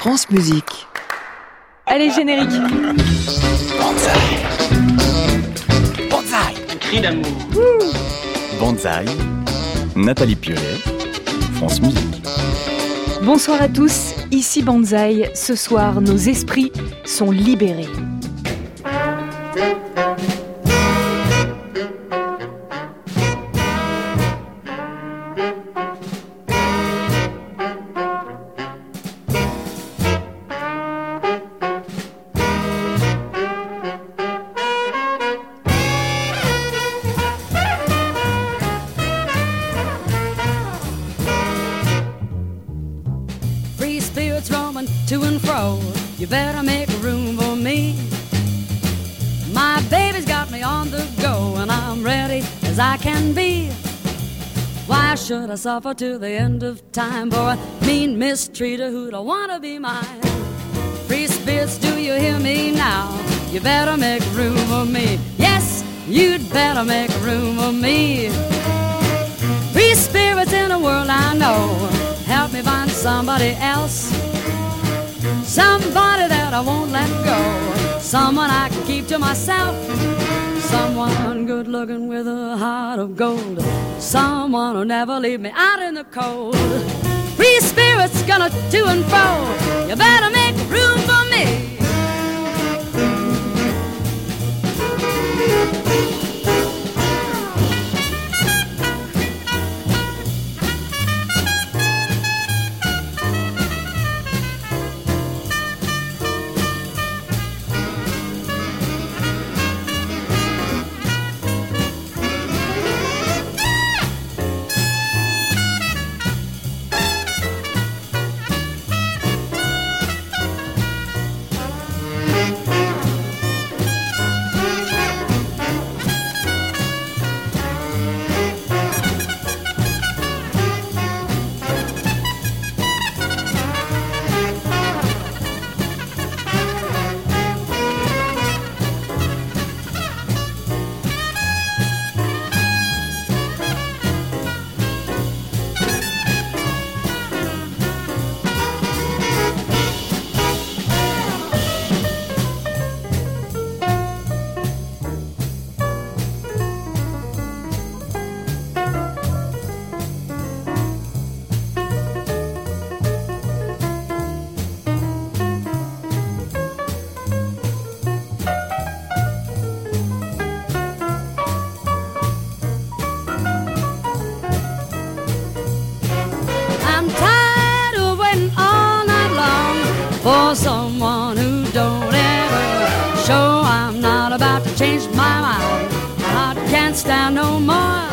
France Musique. Allez, générique. Banzai. Banzai. Un cri d'amour. Banzai. Nathalie Piolet. France Musique. Bonsoir à tous, ici Banzai. Ce soir, nos esprits sont libérés. To and fro, you better make room for me. My baby's got me on the go, and I'm ready as I can be. Why should I suffer to the end of time for a mean mistreater who don't want to be mine? Free spirits, do you hear me now? You better make room for me. Yes, you'd better make room for me. Free spirits in a world I know, help me find somebody else. Somebody that I won't let go, someone I can keep to myself. Someone good looking with a heart of gold, someone who'll never leave me out in the cold. Free spirits gonna to and fro, you better make room for me. For someone who don't ever show I'm not about to change my mind. My heart can't stand no more.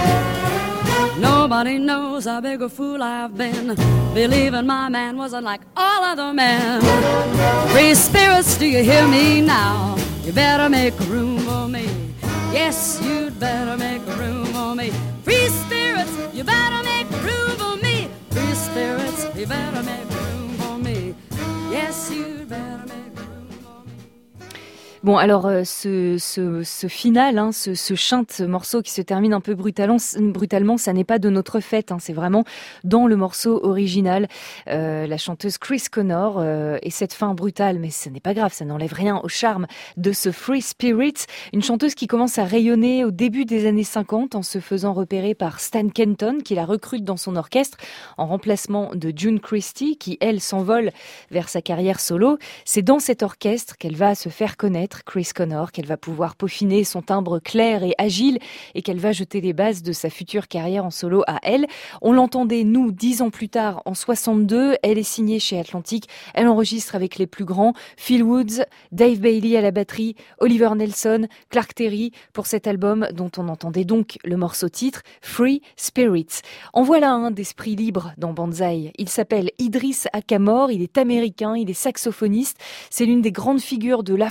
Nobody knows how big a fool I've been, believing my man wasn't like all other men. Free spirits, do you hear me now? You better make room for me. Yes, you'd better make room for me. Free spirits, you better make room for me. Free spirits, you better make room for me. Yes, you'd better make room for me. Bon, alors ce final, ce chante morceau qui se termine un peu brutalement, ça n'est pas de notre fête, c'est vraiment dans le morceau original. La chanteuse Chris Connor et cette fin brutale, mais ce n'est pas grave, ça n'enlève rien au charme de ce Free Spirit, une chanteuse qui commence à rayonner au début des années 50 en se faisant repérer par Stan Kenton, qui la recrute dans son orchestre en remplacement de June Christy, qui elle s'envole vers sa carrière solo. C'est dans cet orchestre qu'elle va se faire connaître, Chris Connor, qu'elle va pouvoir peaufiner son timbre clair et agile et qu'elle va jeter les bases de sa future carrière en solo à elle. On l'entendait, nous, 10 ans plus tard, en 62. Elle est signée chez Atlantic. Elle enregistre avec les plus grands, Phil Woods, Dave Bailey à la batterie, Oliver Nelson, Clark Terry pour cet album dont on entendait donc le morceau titre, Free Spirits. En voilà un d'esprit libre dans Banzai. Il s'appelle Idris Akamor, il est américain, il est saxophoniste. C'est l'une des grandes figures de l'afrofuturisme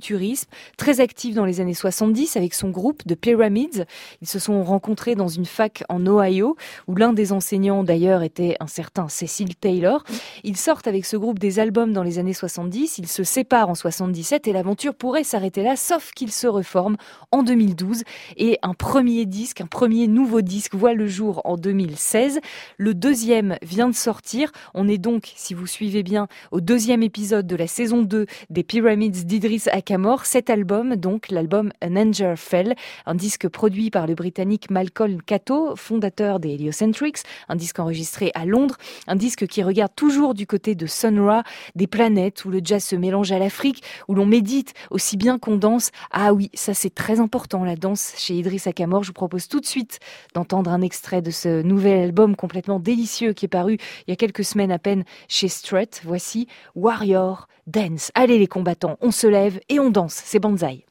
l'aventurisme, très actif dans les années 70 avec son groupe The Pyramids. Ils se sont rencontrés dans une fac en Ohio, où l'un des enseignants d'ailleurs était un certain Cecil Taylor. Ils sortent avec ce groupe des albums dans les années 70, ils se séparent en 77 et l'aventure pourrait s'arrêter là, sauf qu'ils se reforment en 2012 et un premier nouveau disque voit le jour en 2016. Le deuxième vient de sortir. On est donc, si vous suivez bien, au deuxième épisode de la saison 2 des Pyramids d'Idris Akamor. Cet album, donc l'album An Angel Fell, un disque produit par le Britannique Malcolm Cato, fondateur des Heliocentrics, un disque enregistré à Londres, un disque qui regarde toujours du côté de Sun Ra, des planètes où le jazz se mélange à l'Afrique, où l'on médite aussi bien qu'on danse. Ah oui, ça c'est très important, la danse chez Idris Akamor. Je vous propose tout de suite d'entendre un extrait de ce nouvel album complètement délicieux qui est paru il y a quelques semaines à peine chez Strut. Voici Warrior Dance. Allez les combattants, on se lève et on danse, c'est Banzai.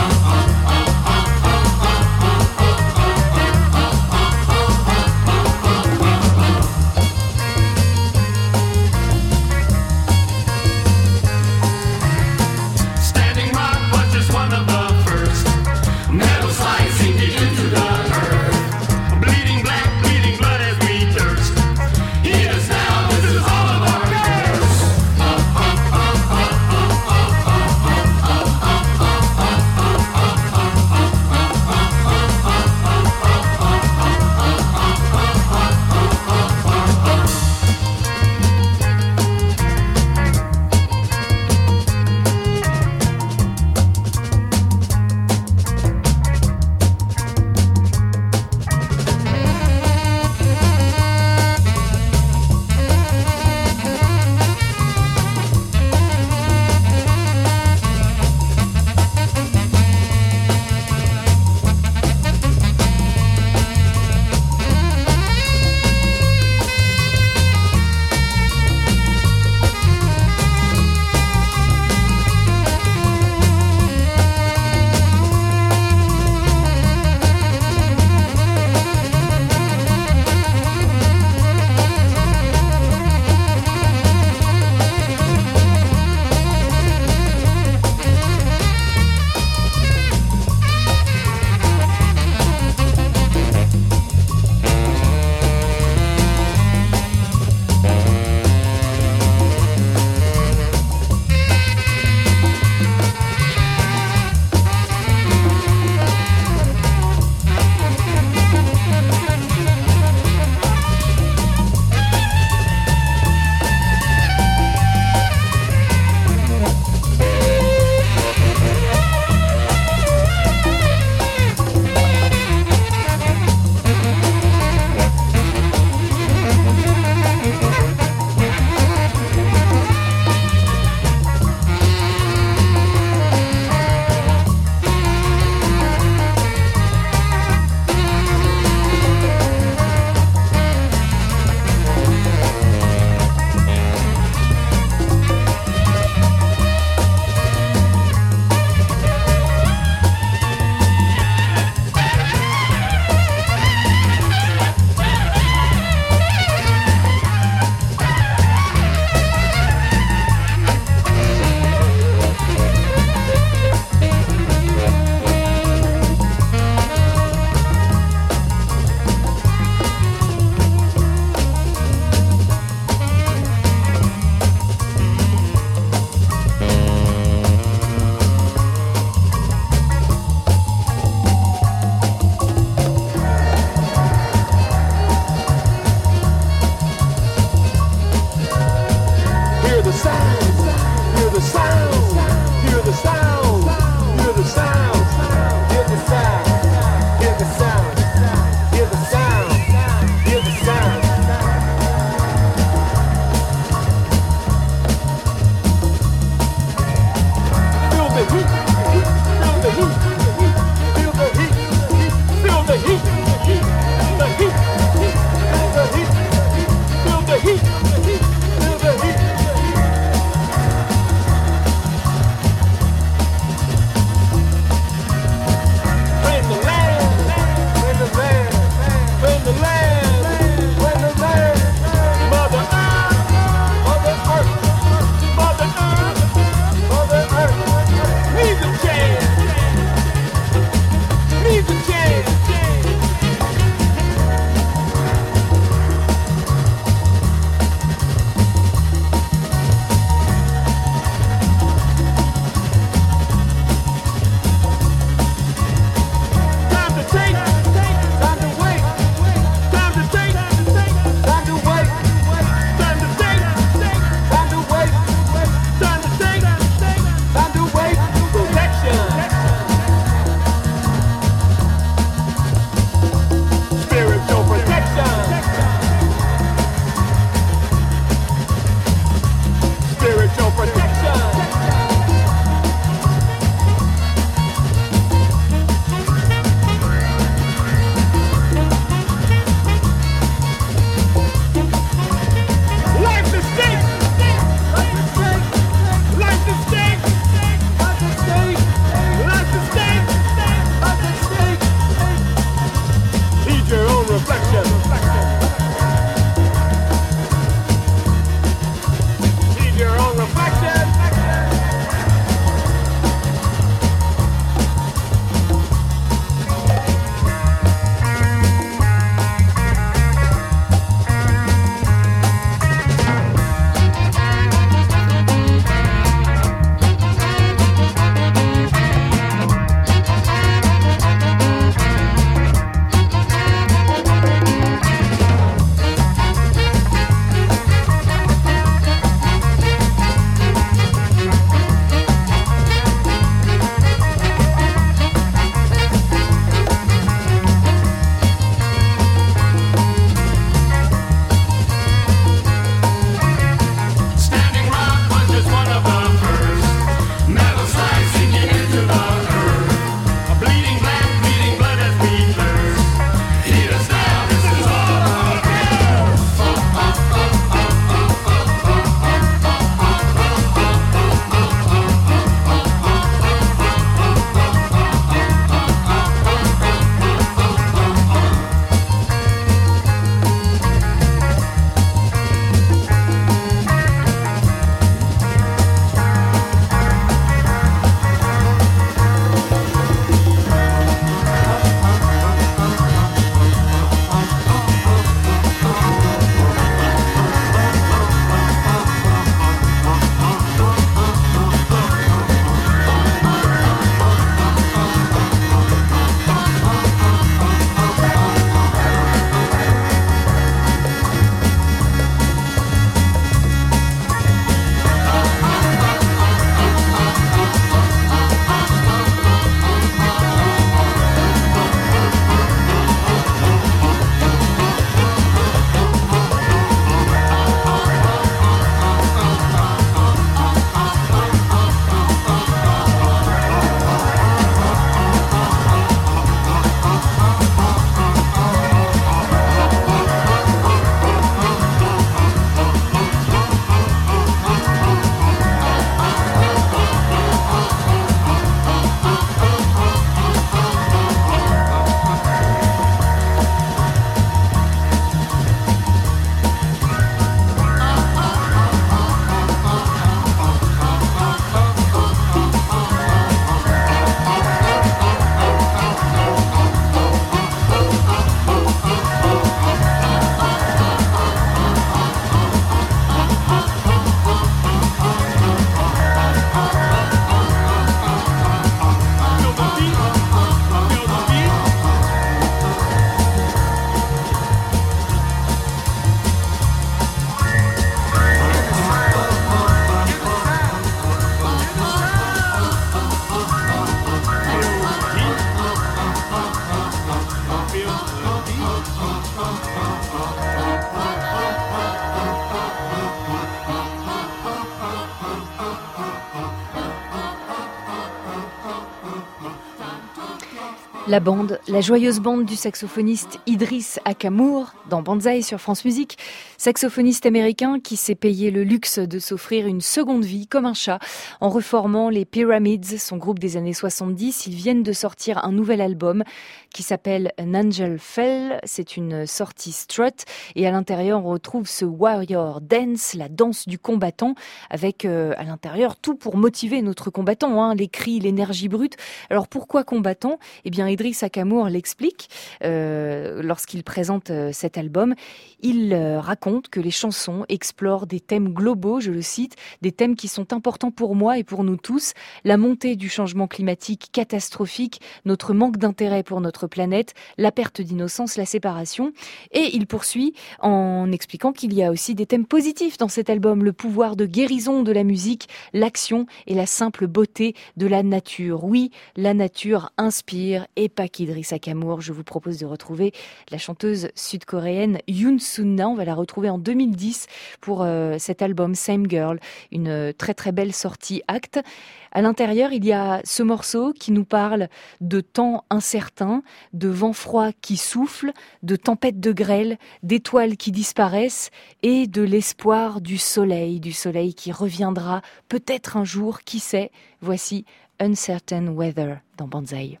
La bande, la joyeuse bande du saxophoniste Idriss Akamour dans Banzai sur France Musique, saxophoniste américain qui s'est payé le luxe de s'offrir une seconde vie comme un chat en reformant les Pyramids, son groupe des années 70. Ils viennent de sortir un nouvel album qui s'appelle An Angel Fell. C'est une sortie strut et à l'intérieur on retrouve ce warrior dance, la danse du combattant avec à l'intérieur tout pour motiver notre combattant, les cris, l'énergie brute. Alors pourquoi combattant ? Eh bien Idriss Akamour l'explique lorsqu'il présente cet album. Il raconte que les chansons explorent des thèmes globaux, je le cite, des thèmes qui sont importants pour moi et pour nous tous. La montée du changement climatique catastrophique, notre manque d'intérêt pour notre planète, la perte d'innocence, la séparation. Et il poursuit en expliquant qu'il y a aussi des thèmes positifs dans cet album, le pouvoir de guérison de la musique, l'action et la simple beauté de la nature. Oui, la nature inspire et pas qu'Idriss Akamour. Je vous propose de retrouver la chanteuse sud-coréenne Yoon Sun-na. On va la retrouver en 2010 pour cet album Same Girl, une très très belle sortie acte. À l'intérieur, il y a ce morceau qui nous parle de temps incertain, de vent froid qui souffle, de tempêtes de grêle, d'étoiles qui disparaissent et de l'espoir du soleil qui reviendra peut-être un jour, qui sait. Voici Uncertain Weather dans Banzai.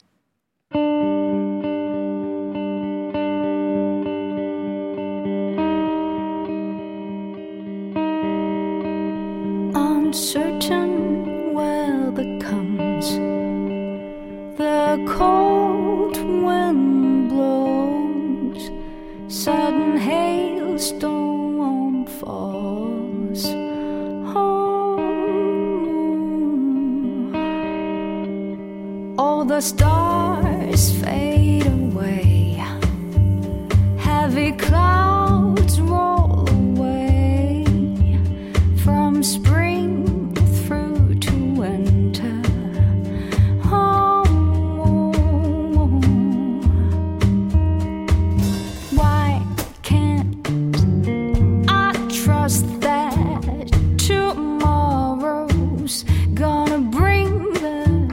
Uncertain weather comes, the cold wind blows, sudden hailstorm falls. All the stars fade away, heavy clouds roll away from spring through to winter. Why can't I trust that tomorrow's gonna bring the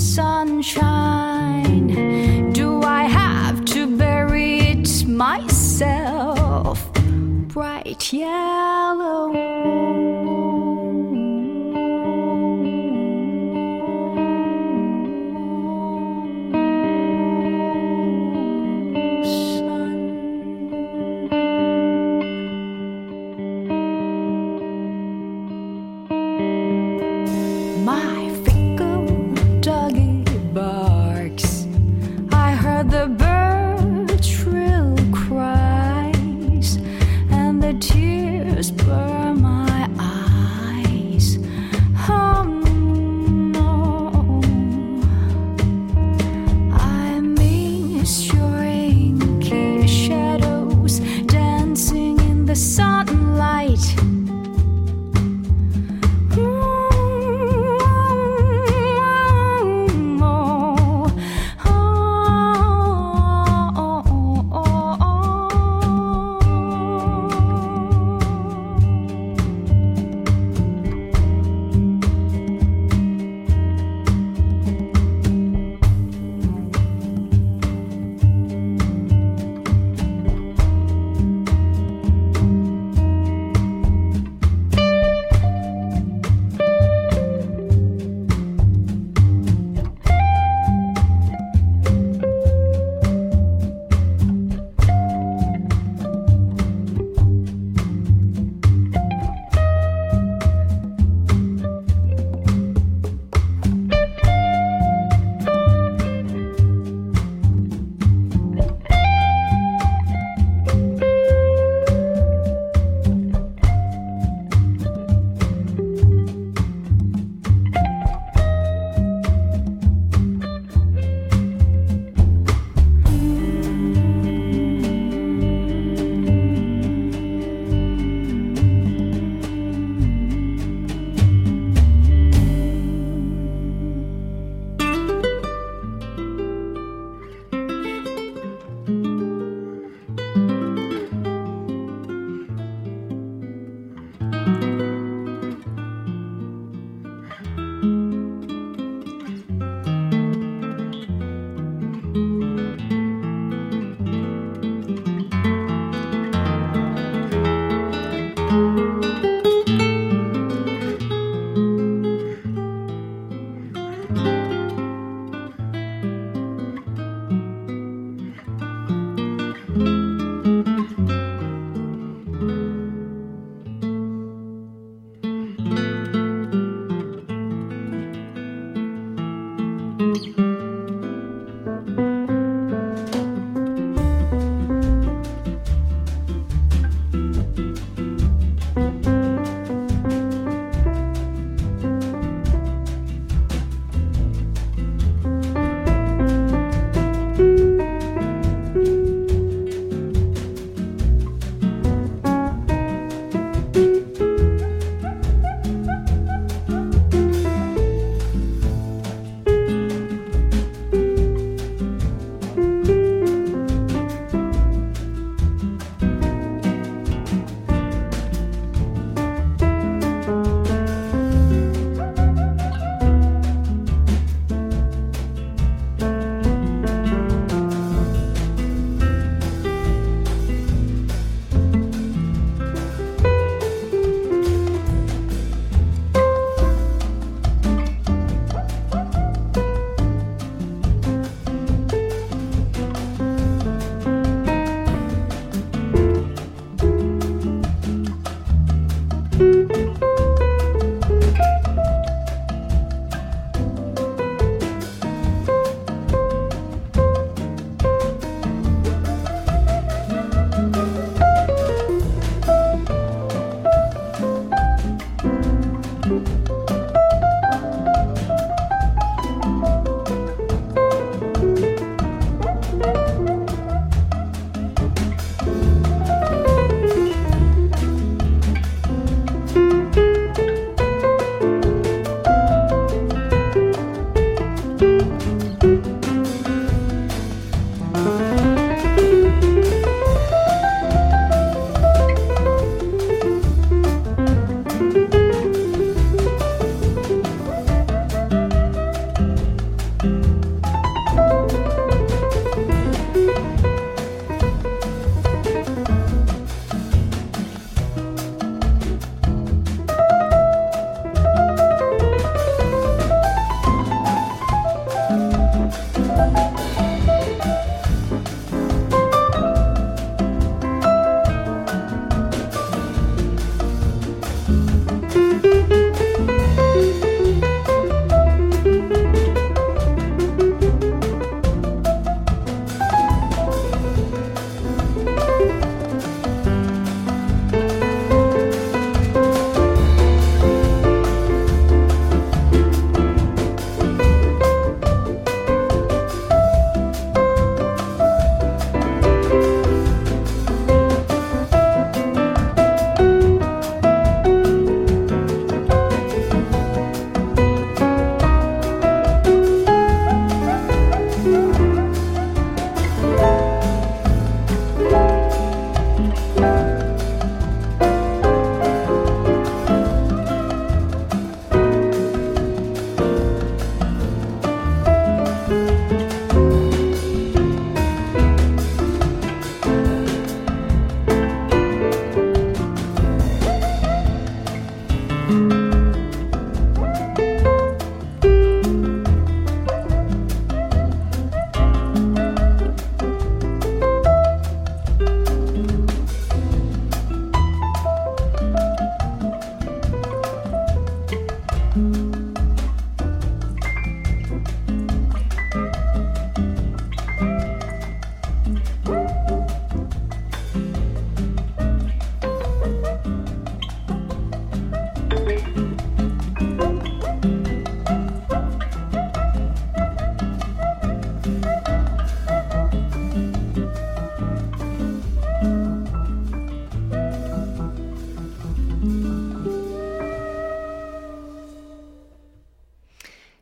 sunshine? Do I have to bury it myself? Bright yellow. My fickle doggy barks. I heard the bird's shrill cries, and the tears burn my eyes. Oh no, I miss your inky shadows dancing in the sunlight.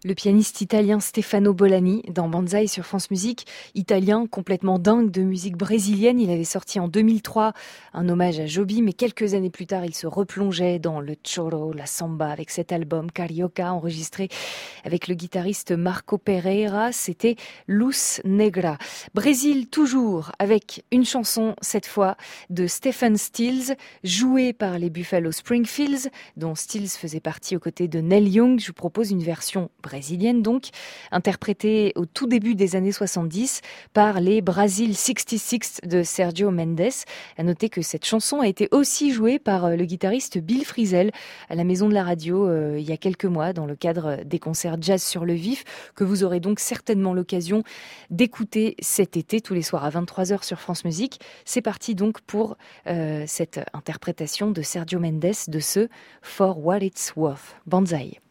Le pianiste italien Stefano Bollani dans Banzai sur France Musique. Italien complètement dingue de musique brésilienne. Il avait sorti en 2003 un hommage à Joby, mais quelques années plus tard, il se replongeait dans le choro, la samba avec cet album Carioca enregistré avec le guitariste Marco Pereira. C'était Luz Negra. Brésil toujours avec une chanson cette fois de Stephen Stills, jouée par les Buffalo Springfields, dont Stills faisait partie aux côtés de Neil Young. Je vous propose une version brésilienne donc, interprétée au tout début des années 70 par les Brazil 66 de Sergio Mendes. À noter que cette chanson a été aussi jouée par le guitariste Bill Frisell à la Maison de la Radio il y a quelques mois dans le cadre des concerts Jazz sur le Vif, que vous aurez donc certainement l'occasion d'écouter cet été tous les soirs à 23h sur France Musique. C'est parti donc pour cette interprétation de Sergio Mendes de ce For What It's Worth. Banzai.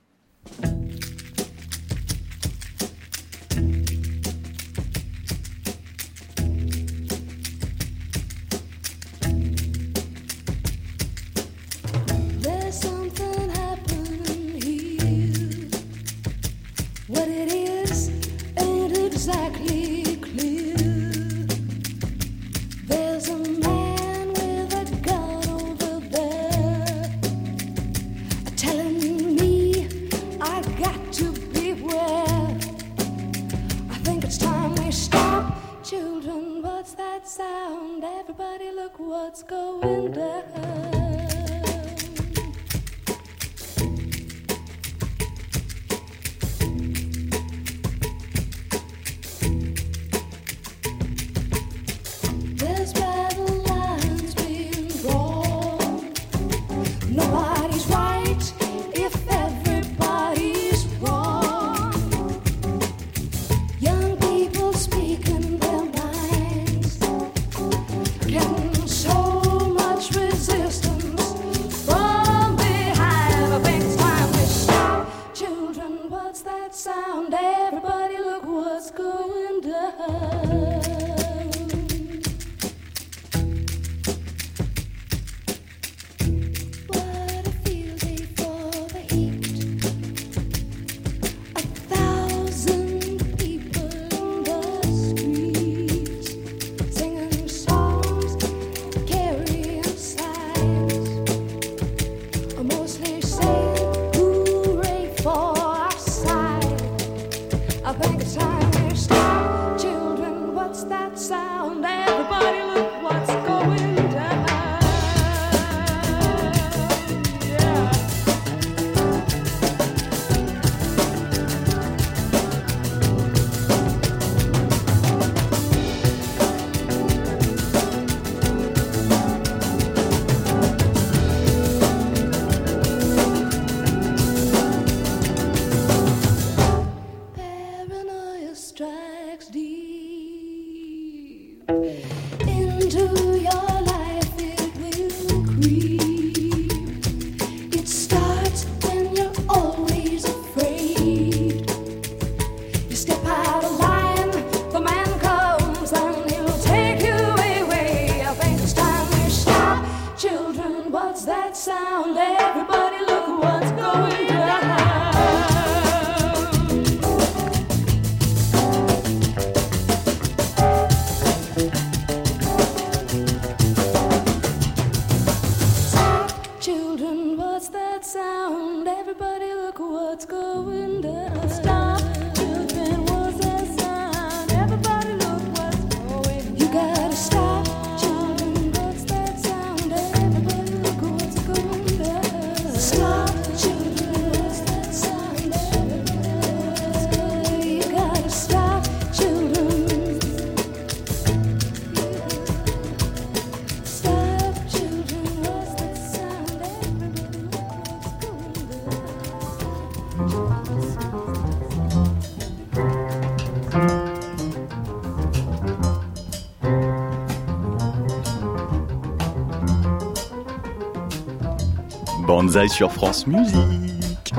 There's something happening here. What it is ain't exactly clear. There's a man with a gun over there telling me I got to beware. I think it's time we stop. Children, what's that sound? Everybody look what's going down. There's battle lines being drawn. Nobody's right if everybody's wrong. Young people speaking their minds, getting so much resistance from behind. I think it's time we stop. Children, what's that sound? Everybody look what's going down. What a field day for the heat. 1,000 people in the streets, singing songs, carrying signs, mostly saying hooray for our side. I think it's time we stop. Children, what's that sound? Everybody look what's going down. Yeah. Paranoia strikes deep into your life. It will creep. It starts when you're always afraid. You step out of line, the man comes and he'll take you away. I think it's time we stop. Children, what's that sound? Everybody look what's going down. Stop, children, what's that sound? Everybody look what's going down. Stop, children, what's that sound? Everybody look what's going down. You gotta stop, children, what's that sound? Everybody look what's going down. Stop, children, what's that sound? Everybody look what's going down. You gotta stop, children. Stop, children, what's that sound? Everybody look what's going down. Banzai sur France Musique.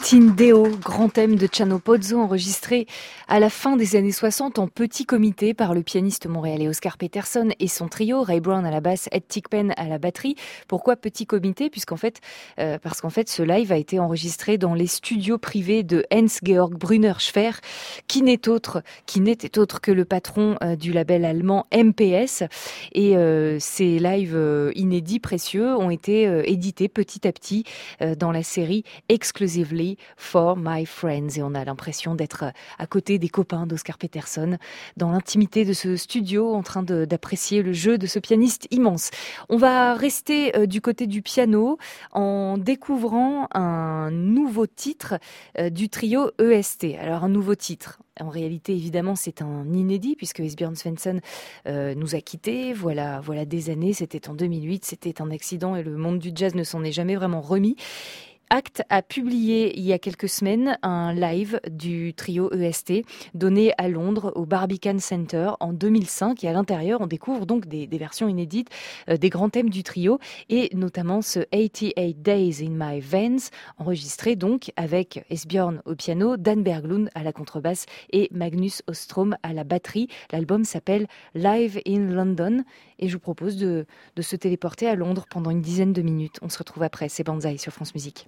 Tindeo, grand thème de Chano Pozzo, enregistré à la fin des années 60 en petit comité par le pianiste montréalais Oscar Peterson et son trio, Ray Brown à la basse, Ed Thigpen à la batterie. Pourquoi petit comité ? Parce qu'en fait, ce live a été enregistré dans les studios privés de Hans-Georg Brunner-Schwer, qui n'était autre que le patron du label allemand MPS. Et ces lives inédits, précieux, ont été édités petit à petit dans la série Exclusively for My Friends. Et on a l'impression d'être à côté des copains d'Oscar Peterson, dans l'intimité de ce studio, en train d'apprécier le jeu de ce pianiste immense. On va rester du côté du piano en découvrant un nouveau titre du trio EST. Alors un nouveau titre. En réalité, évidemment, c'est un inédit puisque Esbjörn Svensson nous a quittés. Voilà des années. C'était en 2008. C'était un accident et le monde du jazz ne s'en est jamais vraiment remis. Act a publié il y a quelques semaines un live du trio EST donné à Londres au Barbican Center en 2005 et à l'intérieur on découvre donc des versions inédites des grands thèmes du trio et notamment ce 88 Days in My Veins enregistré donc avec Esbjörn au piano, Dan Berglund à la contrebasse et Magnus Ostrom à la batterie. L'album s'appelle Live in London et je vous propose de se téléporter à Londres pendant une dizaine de minutes. On se retrouve après, c'est Banzai sur France Musique.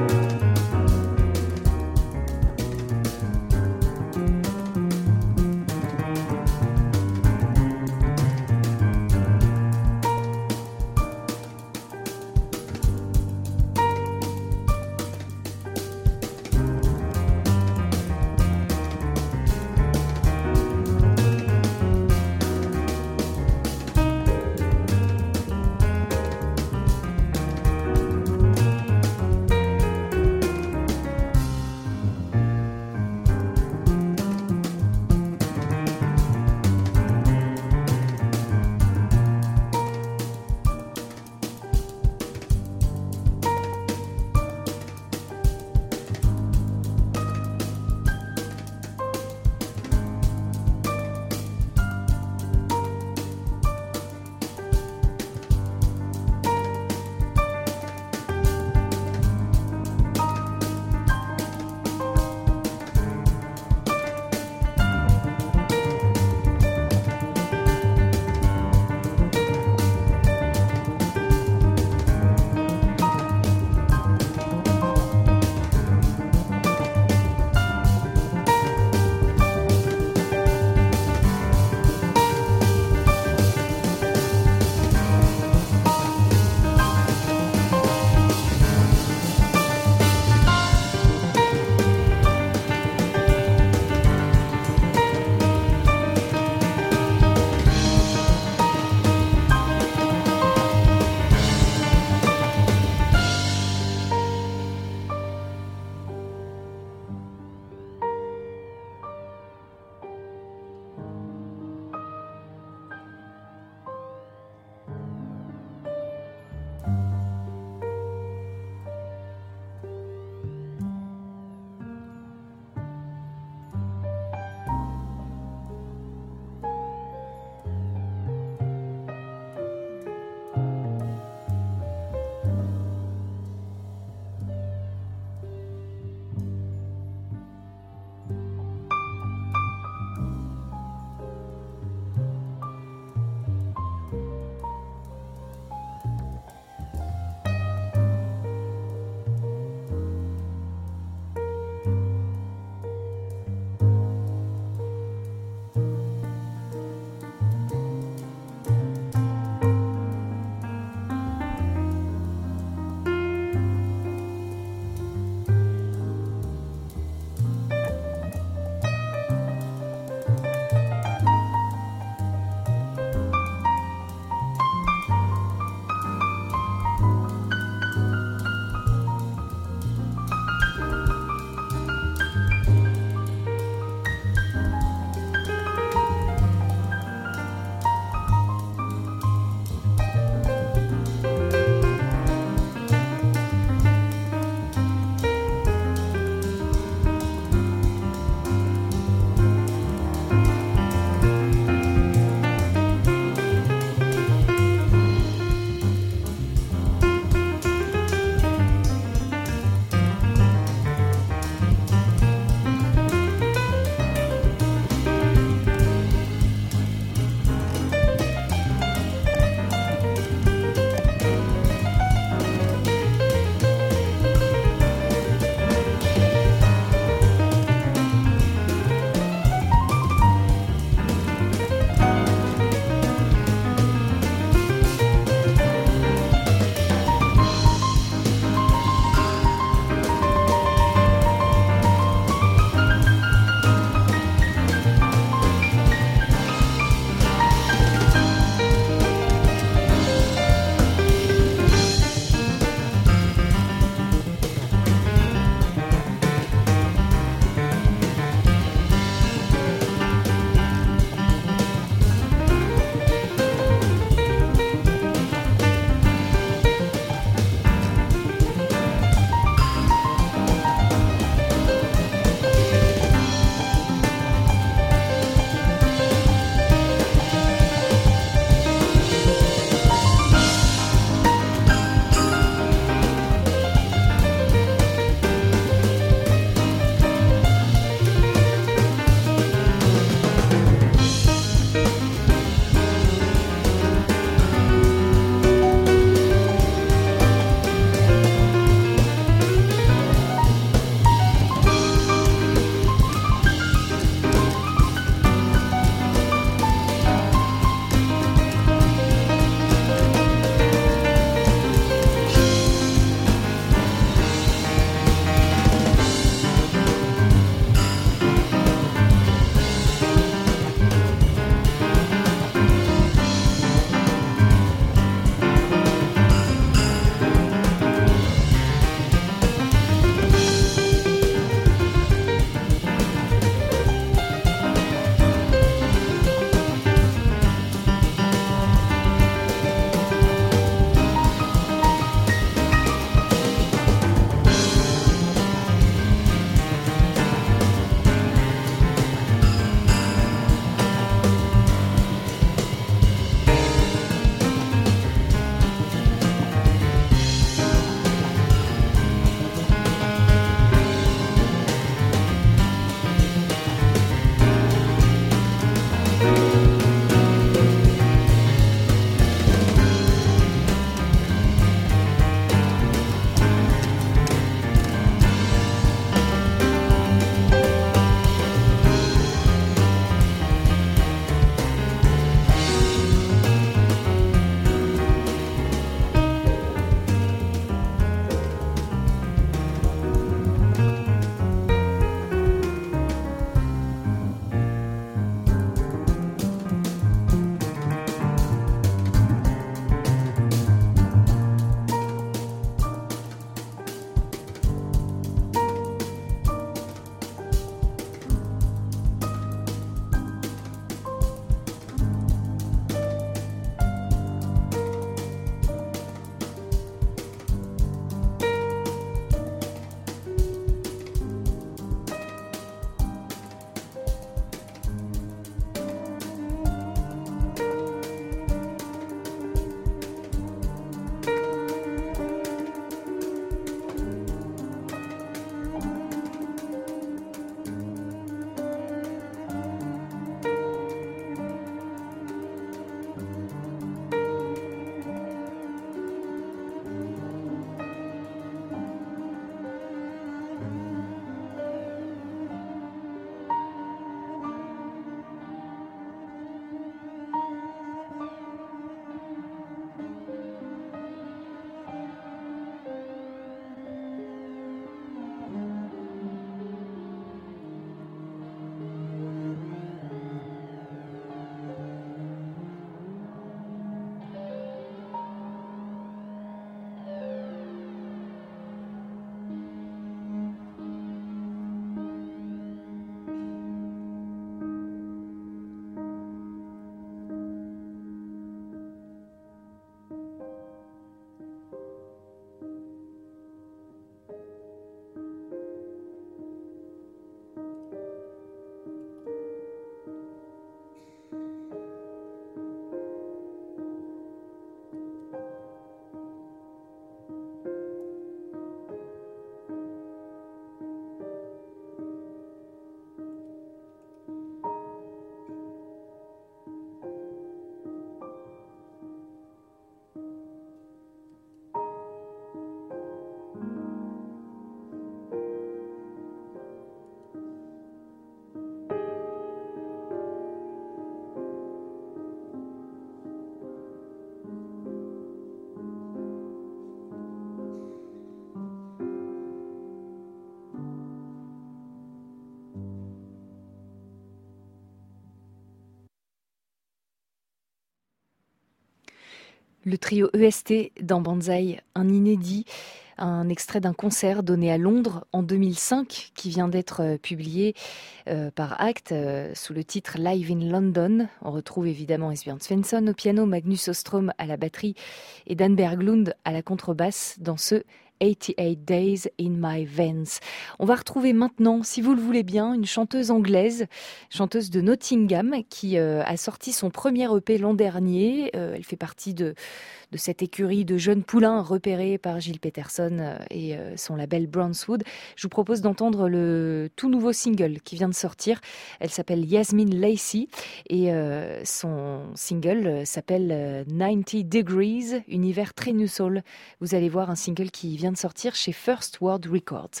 Le trio EST dans Banzai, un inédit, un extrait d'un concert donné à Londres en 2005 qui vient d'être publié par Act sous le titre Live in London. On retrouve évidemment Esbjørn Svensson au piano, Magnus Ostrom à la batterie et Dan Berglund à la contrebasse dans ce 88 Days in My Veins. On va retrouver maintenant, si vous le voulez bien, une chanteuse anglaise, chanteuse de Nottingham, qui a sorti son premier EP l'an dernier. Elle fait partie de cette écurie de jeunes poulains repérés par Gilles Peterson et son label Brownswood. Je vous propose d'entendre le tout nouveau single qui vient de sortir. Elle s'appelle Yasmin Lacey et son single s'appelle 90 Degrees, univers très new soul. Vous allez voir un single qui vient de sortir chez First World Records.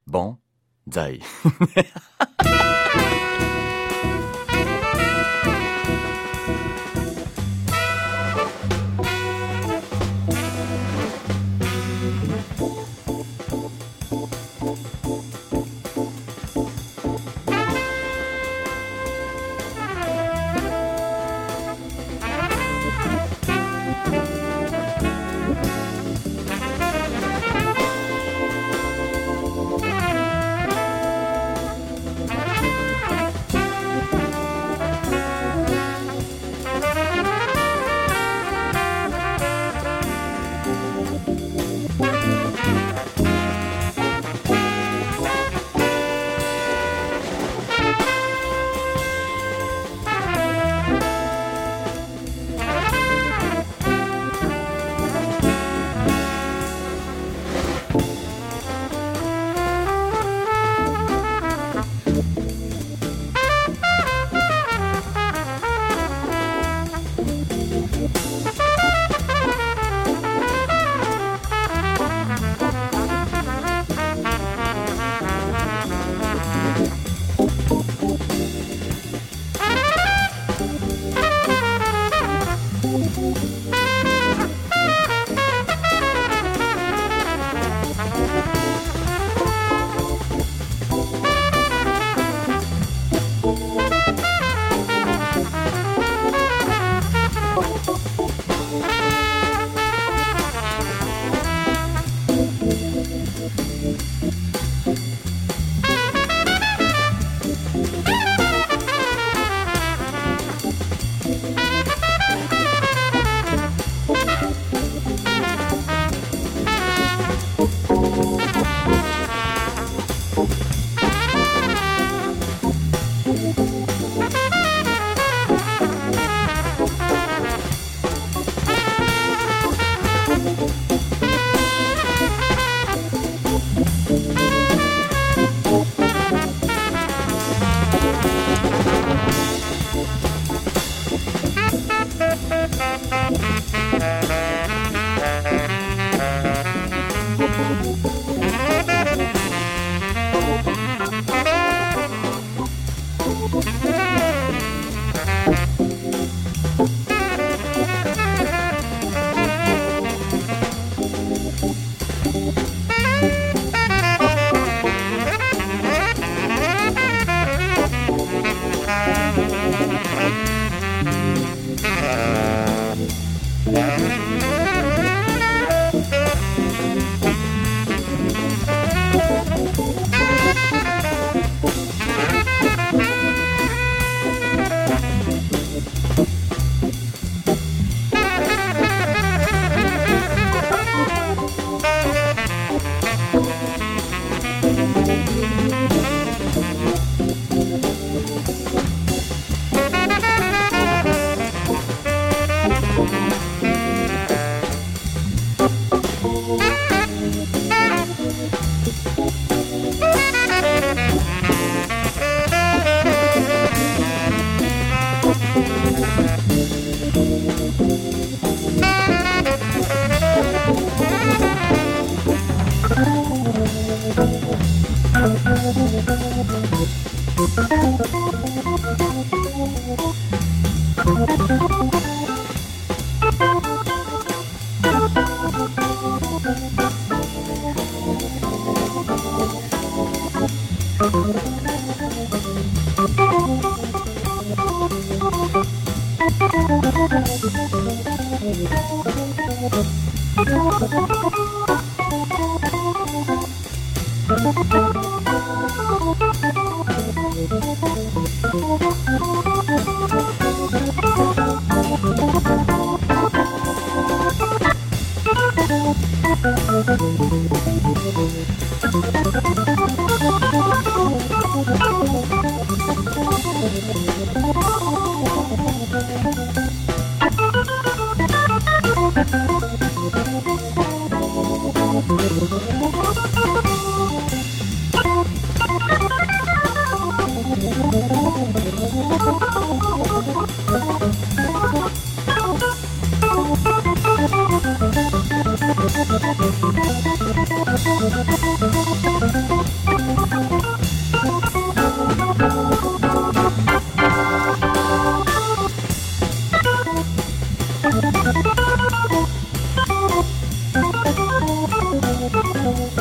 banzai.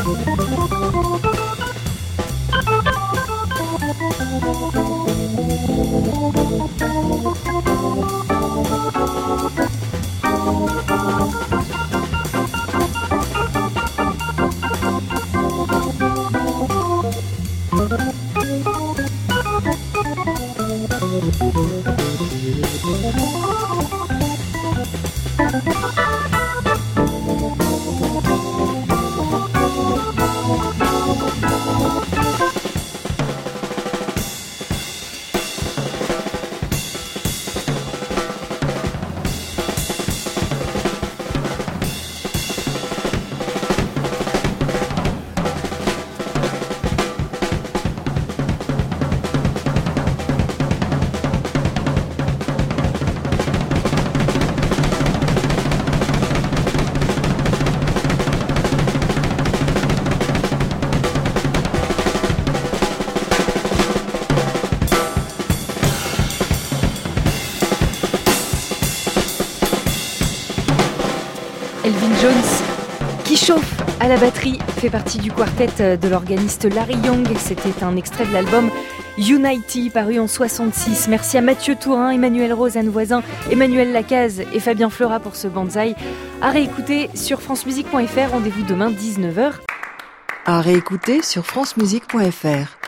Elvin Jones, qui chauffe à la batterie, fait partie du quartet de l'organiste Larry Young. C'était un extrait de l'album Unity, paru en 66. Merci à Mathieu Tourin, Emmanuel Rose, Anne Voisin, Emmanuel Lacaze et Fabien Fleurat pour ce Banzai. À réécouter sur francemusique.fr. Rendez-vous demain 19h. À réécouter sur francemusique.fr.